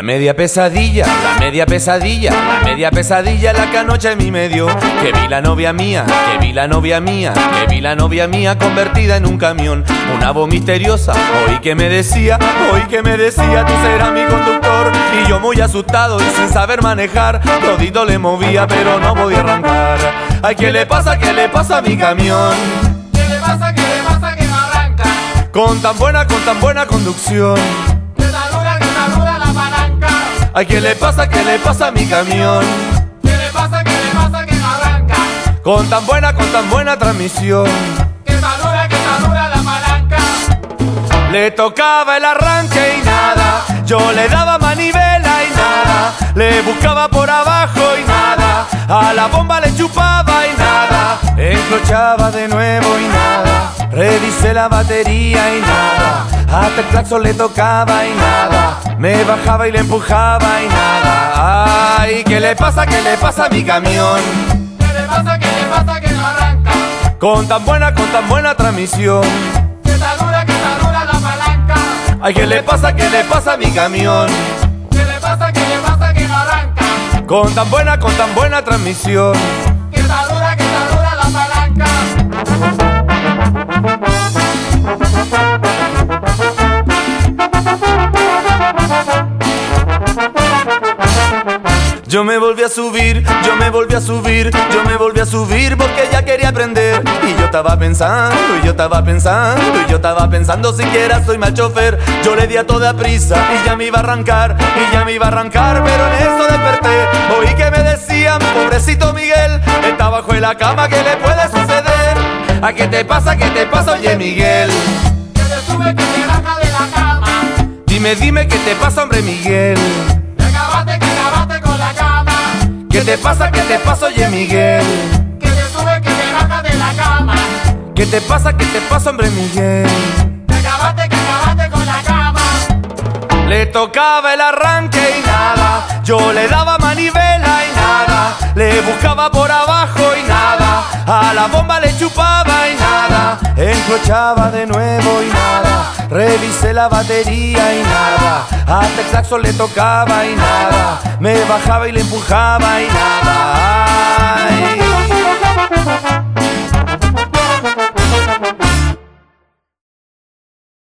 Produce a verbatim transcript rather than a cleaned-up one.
La media pesadilla, la media pesadilla, la media pesadilla la que anoche en mi medio. Que vi la novia mía, que vi la novia mía, que vi la novia mía convertida en un camión. Una voz misteriosa, oí que me decía, oí que me decía, tú serás mi conductor. Y yo muy asustado y sin saber manejar, todito le movía pero no podía arrancar. Ay, ¿qué le pasa, qué le pasa a mi camión? ¿Qué le pasa, qué le pasa que no arranca? Con tan buena, con tan buena conducción. Que está dura, que está dura la palanca. Ay, ¿qué le pasa, qué le pasa a mi camión? ¿Qué le pasa, qué le pasa que no arranca? Con tan buena, con tan buena transmisión. Que está dura, que está dura la palanca. Le tocaba el arranque y nada, yo le daba manivela y nada, le buscaba por abajo y nada, a la bomba le chupaba y nada, enclochaba de nuevo y nada, revisé la batería y nada, hasta el claxon le tocaba y nada, me bajaba y le empujaba y nada. Ay, ¿qué le pasa, qué le pasa a mi camión? ¿Qué le pasa, qué le pasa que no arranca? Con tan buena, con tan buena transmisión. Que está dura, que está dura la palanca. Ay, ¿qué le pasa, qué le pasa a mi camión? ¿Qué le pasa, qué le pasa que no arranca? Con tan buena, con tan buena transmisión. Que está dura, que está dura la palanca. Yo me volví a subir, yo me volví a subir, yo me volví a subir porque ya quería aprender. Y yo estaba pensando, y yo estaba pensando, y yo estaba pensando siquiera soy mal chofer. Yo le di a toda prisa y ya me iba a arrancar, y ya me iba a arrancar, pero en eso desperté. Oí que me decían, pobrecito Miguel, está bajo en la cama, ¿qué le puede suceder? ¿A qué te pasa, qué te pasa, oye Miguel? Que te sube, que te baja de la cama. Dime, dime, ¿qué te pasa, hombre Miguel? Que acabaste, que acabaste con la cama. ¿Qué te pasa, qué te pasa, oye Miguel? Que te sube, que te baja de la cama. ¿Qué te pasa, qué te pasa, hombre Miguel? Que acabaste, que acabaste con la cama. Le tocaba el arranque y nada, yo le daba manivela y nada, le buscaba por abajo y nada, a la bomba le chupaba y nada, enclochaba de nuevo y nada, revisé la batería y nada, hasta el claxon le tocaba y nada, me bajaba y le empujaba y nada. Ay.